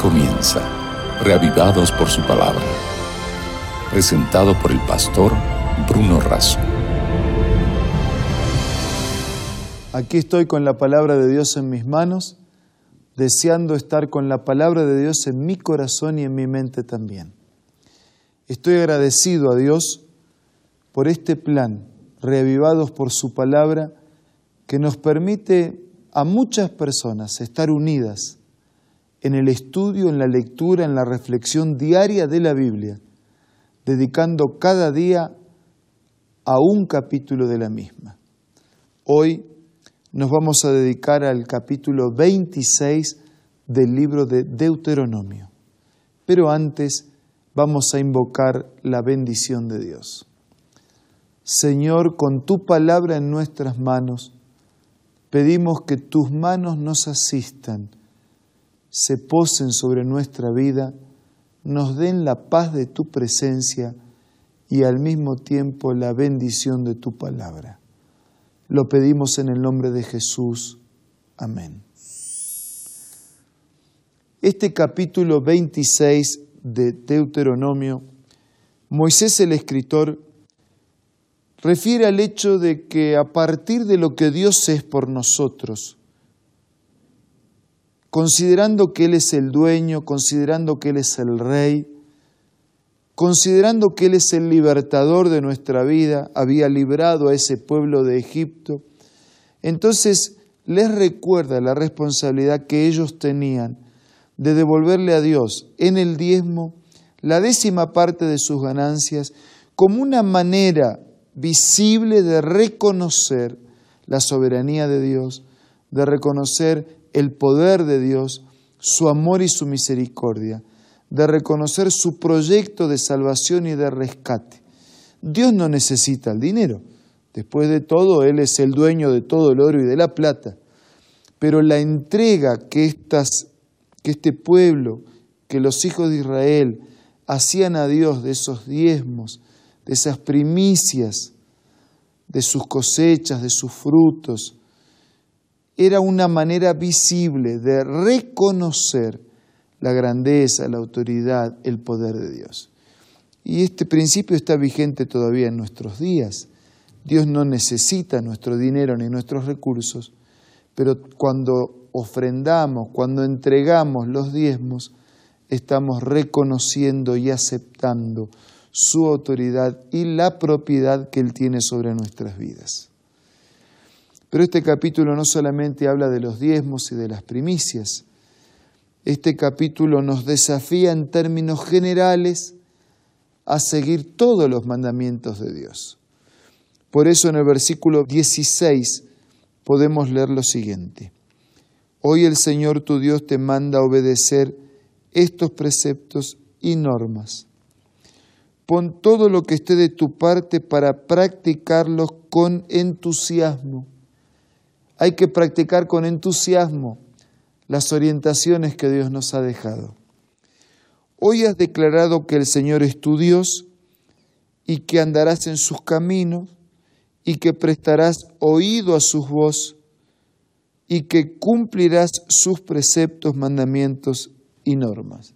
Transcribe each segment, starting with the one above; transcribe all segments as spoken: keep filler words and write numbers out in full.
comienza, reavivados por su palabra. Presentado por el pastor Bruno Razo. Aquí estoy con la palabra de Dios en mis manos, deseando estar con la palabra de Dios en mi corazón y en mi mente también. Estoy agradecido a Dios por este plan, reavivados por su palabra, que nos permite a muchas personas estar unidas en el estudio, en la lectura, en la reflexión diaria de la Biblia, dedicando cada día a un capítulo de la misma. Hoy nos vamos a dedicar al capítulo veintiséis del libro de Deuteronomio. Pero antes vamos a invocar la bendición de Dios. Señor, con tu palabra en nuestras manos, pedimos que tus manos nos asistan, se posen sobre nuestra vida, nos den la paz de tu presencia y al mismo tiempo la bendición de tu palabra. Lo pedimos en el nombre de Jesús. Amén. Este capítulo veintiséis de Deuteronomio, Moisés el escritor refiere al hecho de que a partir de lo que Dios es por nosotros, considerando que Él es el dueño, considerando que Él es el rey, considerando que Él es el libertador de nuestra vida, había librado a ese pueblo de Egipto, entonces les recuerda la responsabilidad que ellos tenían de devolverle a Dios en el diezmo la décima parte de sus ganancias como una manera visible de reconocer la soberanía de Dios, de reconocer el poder de Dios, su amor y su misericordia, de reconocer su proyecto de salvación y de rescate. Dios no necesita el dinero. Después de todo, Él es el dueño de todo el oro y de la plata. Pero la entrega que, estas, que este pueblo, que los hijos de Israel hacían a Dios de esos diezmos, de esas primicias, de sus cosechas, de sus frutos, era una manera visible de reconocer la grandeza, la autoridad, el poder de Dios. Y este principio está vigente todavía en nuestros días. Dios no necesita nuestro dinero ni nuestros recursos, pero cuando ofrendamos, cuando entregamos los diezmos, estamos reconociendo y aceptando su autoridad y la propiedad que Él tiene sobre nuestras vidas. Pero este capítulo no solamente habla de los diezmos y de las primicias. Este capítulo nos desafía en términos generales a seguir todos los mandamientos de Dios. Por eso en el versículo dieciséis podemos leer lo siguiente. Hoy el Señor tu Dios te manda obedecer estos preceptos y normas. Pon todo lo que esté de tu parte para practicarlos con entusiasmo. Hay que practicar con entusiasmo las orientaciones que Dios nos ha dejado. Hoy has declarado que el Señor es tu Dios y que andarás en sus caminos y que prestarás oído a su voz y que cumplirás sus preceptos, mandamientos y normas.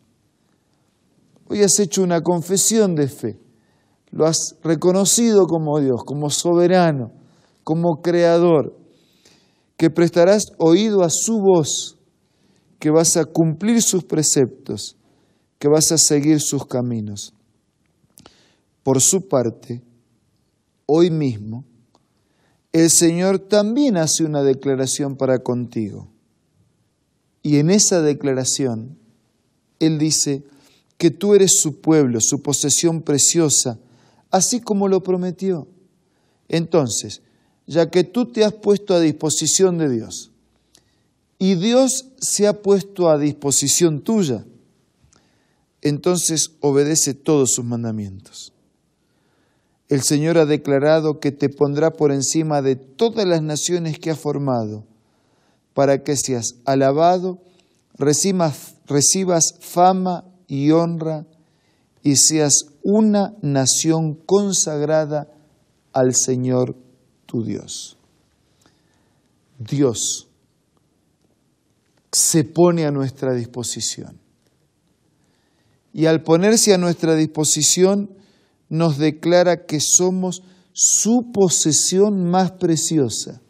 Hoy has hecho una confesión de fe, lo has reconocido como Dios, como soberano, como creador, que prestarás oído a su voz, que vas a cumplir sus preceptos, que vas a seguir sus caminos. Por su parte, hoy mismo, el Señor también hace una declaración para contigo. Y en esa declaración, Él dice que tú eres su pueblo, su posesión preciosa, así como lo prometió. Entonces, ya que tú te has puesto a disposición de Dios y Dios se ha puesto a disposición tuya, entonces obedece todos sus mandamientos. El Señor ha declarado que te pondrá por encima de todas las naciones que ha formado, para que seas alabado, recibas, recibas fama y honra y seas una nación consagrada al Señor tu Dios. Dios se pone a nuestra disposición. Y al ponerse a nuestra disposición, nos declara que somos su posesión más preciosa.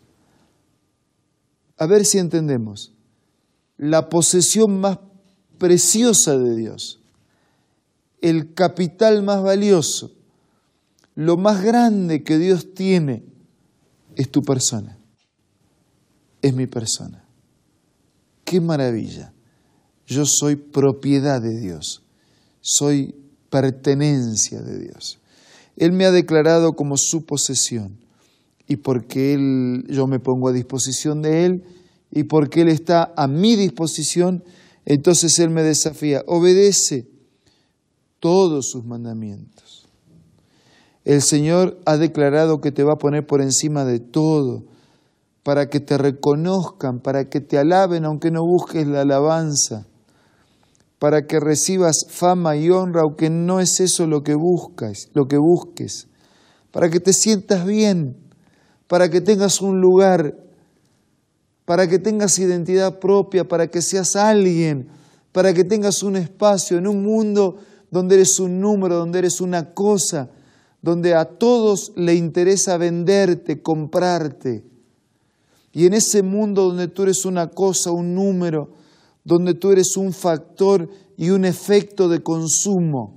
A ver si entendemos. La posesión más preciosa de Dios, el capital más valioso, lo más grande que Dios tiene es tu persona, es mi persona. ¡Qué maravilla! Yo soy propiedad de Dios, soy pertenencia de Dios. Él me ha declarado como su posesión, y porque Él, yo me pongo a disposición de Él, y porque Él está a mi disposición, entonces Él me desafía, obedece todos sus mandamientos. El Señor ha declarado que te va a poner por encima de todo, para que te reconozcan, para que te alaben, aunque no busques la alabanza, para que recibas fama y honra, aunque no es eso lo que buscas, lo que busques, para que te sientas bien, para que tengas un lugar, para que tengas identidad propia, para que seas alguien, para que tengas un espacio en un mundo donde eres un número, donde eres una cosa, donde a todos le interesa venderte, comprarte. Y en ese mundo donde tú eres una cosa, un número, donde tú eres un factor y un efecto de consumo,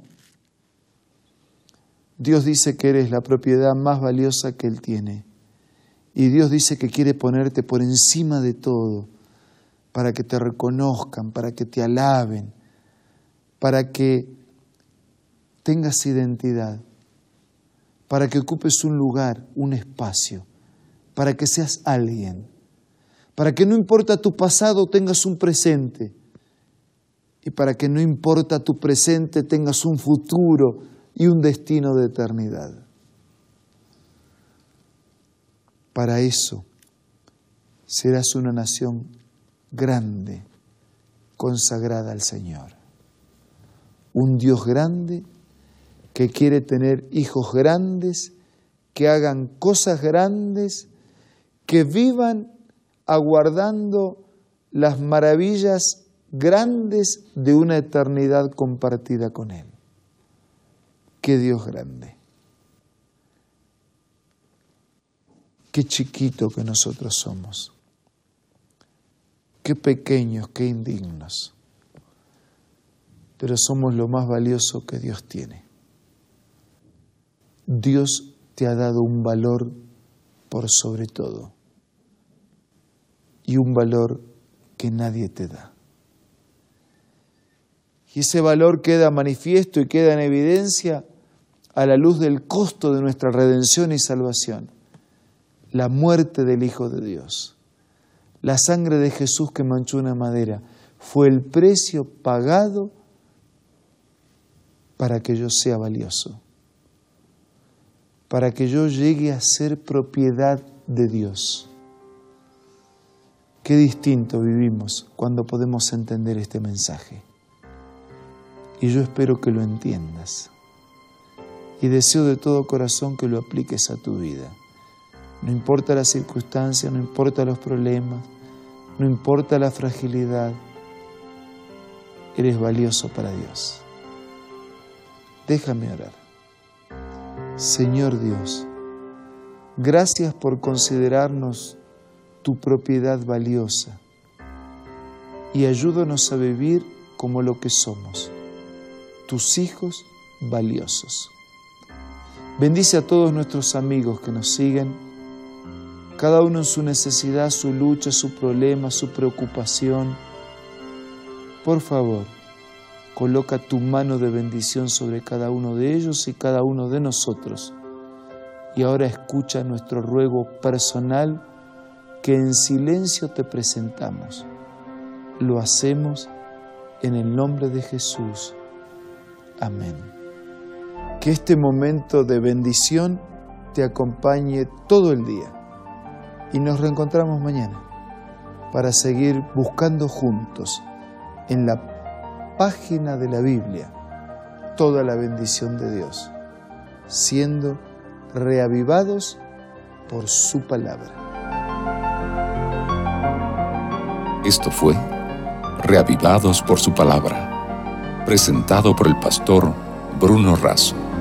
Dios dice que eres la propiedad más valiosa que Él tiene. Y Dios dice que quiere ponerte por encima de todo, para que te reconozcan, para que te alaben, para que tengas identidad, para que ocupes un lugar, un espacio, para que seas alguien, para que no importa tu pasado tengas un presente, y para que no importa tu presente tengas un futuro y un destino de eternidad. Para eso serás una nación grande, consagrada al Señor. Un Dios grande que quiere tener hijos grandes, que hagan cosas grandes, que vivan aguardando las maravillas grandes de una eternidad compartida con Él. ¡Qué Dios grande! ¡Qué chiquito que nosotros somos! ¡Qué pequeños, qué indignos! Pero somos lo más valioso que Dios tiene. Dios te ha dado un valor por sobre todo, y un valor que nadie te da. Y ese valor queda manifiesto y queda en evidencia a la luz del costo de nuestra redención y salvación, la muerte del Hijo de Dios. La sangre de Jesús que manchó una madera fue el precio pagado para que yo sea valioso, para que yo llegue a ser propiedad de Dios. Qué distinto vivimos cuando podemos entender este mensaje. Y yo espero que lo entiendas. Y deseo de todo corazón que lo apliques a tu vida. No importa la circunstancia, no importa los problemas, no importa la fragilidad, eres valioso para Dios. Déjame orar. Señor Dios, gracias por considerarnos tu propiedad valiosa y ayúdanos a vivir como lo que somos, tus hijos valiosos. Bendice a todos nuestros amigos que nos siguen, cada uno en su necesidad, su lucha, su problema, su preocupación. Por favor, coloca tu mano de bendición sobre cada uno de ellos y cada uno de nosotros. Y ahora escucha nuestro ruego personal que en silencio te presentamos. Lo hacemos en el nombre de Jesús. Amén. Que este momento de bendición te acompañe todo el día. Y nos reencontramos mañana para seguir buscando juntos en la página de la Biblia toda la bendición de Dios, siendo reavivados por su palabra. Esto fue Reavivados por su palabra. presentado por el pastor Bruno Razo.